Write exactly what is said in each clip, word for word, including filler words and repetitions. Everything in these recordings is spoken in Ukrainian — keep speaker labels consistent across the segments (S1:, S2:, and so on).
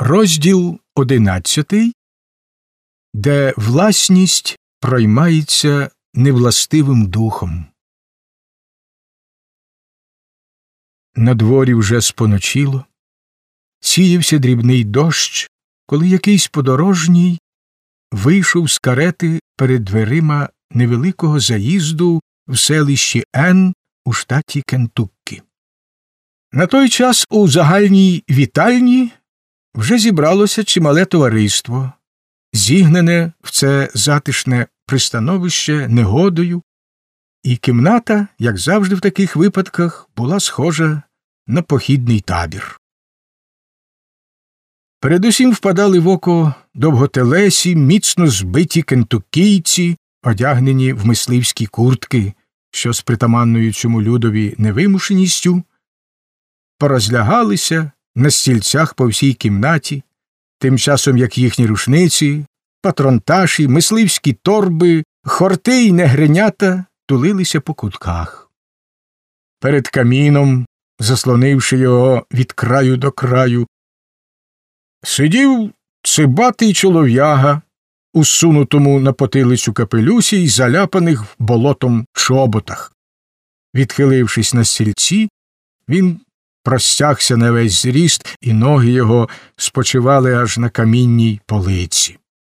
S1: Розділ одинадцятий, де власність проймається невластивим духом. На дворі вже споночило, сіявся дрібний дощ, коли якийсь подорожній вийшов з карети перед дверима невеликого заїзду в селищі Н у штаті Кентуккі. На той час у загальній вітальні вже зібралося чимале товариство, зігнане в це затишне пристановище негодою, і кімната, як завжди в таких випадках, була схожа на похідний табір. Передусім впадали в око довготелесі, міцно збиті кентуккійці, одягнені в мисливські куртки, що з притаманною цьому людові невимушеністю порозлягалися на стільцях по всій кімнаті, тим часом як їхні рушниці, патронташі, мисливські торби, хорти й негренята тулилися по кутках. Перед каміном, заслонивши його від краю до краю, сидів цибатий чолов'яга у сунутому на потилицю капелюсі й заляпаних болотом чоботах. Відхилившись на стільці, він простягся на весь зріст, і ноги його спочивали аж на камінній полиці.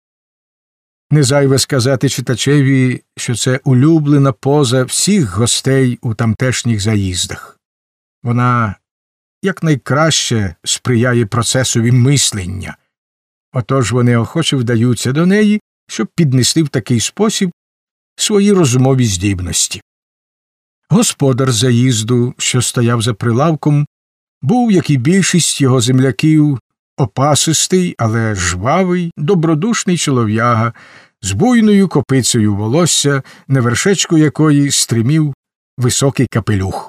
S1: Не зайве сказати читачеві, що це улюблена поза всіх гостей у тамтешніх заїздах. Вона якнайкраще сприяє процесові мислення, отож вони охоче вдаються до неї, щоб піднести в такий спосіб свої розумові здібності. Господар заїзду, що стояв за прилавком, був, як і більшість його земляків, опасистий, але жвавий, добродушний чолов'яга з буйною копицею волосся, на вершечку якої стримів високий капелюх.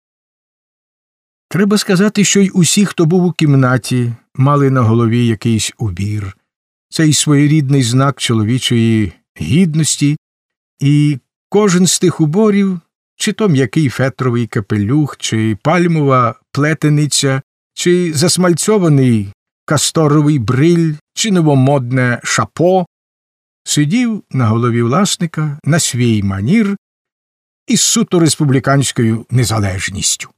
S1: Треба сказати, що й усі, хто був у кімнаті, мали на голові якийсь убір. Цей своєрідний знак чоловічої гідності, і кожен з тих уборів, чи то м'який фетровий капелюх, чи пальмова плетениця, чи засмальцьований касторовий бриль, чи новомодне шапо, сидів на голові власника на свій манір із суто республіканською незалежністю.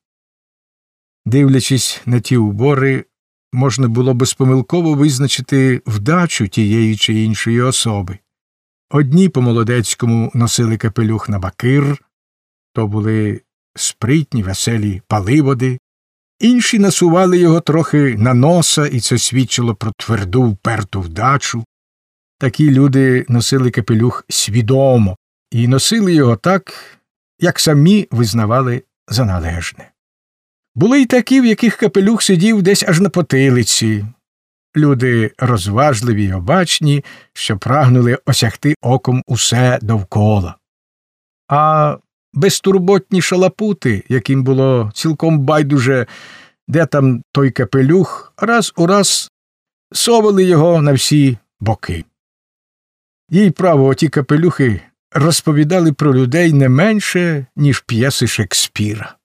S1: Дивлячись на ті убори, можна було безпомилково визначити вдачу тієї чи іншої особи. Одні по-молодецькому носили капелюх на бакир, то були спритні, веселі паливоди, інші насували його трохи на носа, і це свідчило про тверду вперту вдачу. Такі люди носили капелюх свідомо і носили його так, як самі визнавали за належне. Були й такі, в яких капелюх сидів десь аж на потилиці. Люди розважливі й обачні, що прагнули осягти оком усе довкола. А безтурботні шалапути, яким було цілком байдуже, де там той капелюх, раз у раз совали його на всі боки. Їй право, оті капелюхи розповідали про людей не менше, ніж п'єси Шекспіра.